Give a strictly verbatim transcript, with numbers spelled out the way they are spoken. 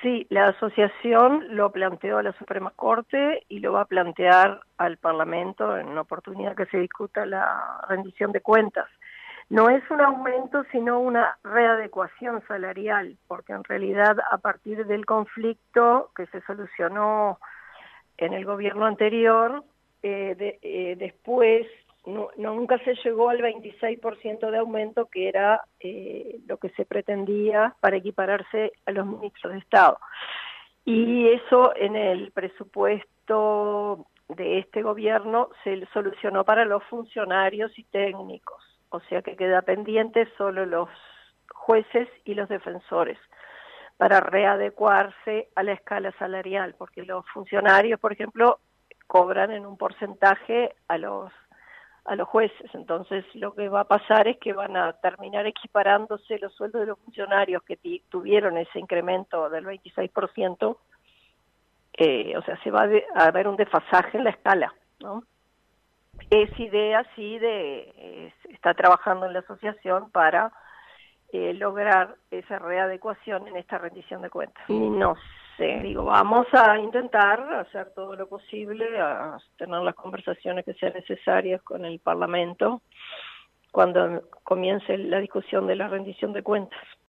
Sí, la asociación lo planteó a la Suprema Corte y lo va a plantear al Parlamento en una oportunidad que se discuta la rendición de cuentas. No es un aumento, sino una readecuación salarial, porque en realidad a partir del conflicto que se solucionó en el gobierno anterior, eh, de, eh, después no, no, nunca se llegó al veintiséis por ciento de aumento, que era eh, lo que se pretendía para equipararse a los ministros de Estado. Y eso en el presupuesto de este gobierno se solucionó para los funcionarios y técnicos, o sea que queda pendiente solo los jueces y los defensores para readecuarse a la escala salarial, porque los funcionarios, por ejemplo, cobran en un porcentaje a los a los jueces. Entonces lo que va a pasar es que van a terminar equiparándose los sueldos de los funcionarios que tuvieron ese incremento del veintiséis por ciento, eh, o sea, se va a, de, a ver un desfasaje en la escala, ¿no? Es idea, sí, de eh, está trabajando en la asociación para eh, lograr esa readecuación en esta rendición de cuentas. Y no sé, digo, vamos a intentar hacer todo lo posible, a tener las conversaciones que sean necesarias con el Parlamento cuando comience la discusión de la rendición de cuentas.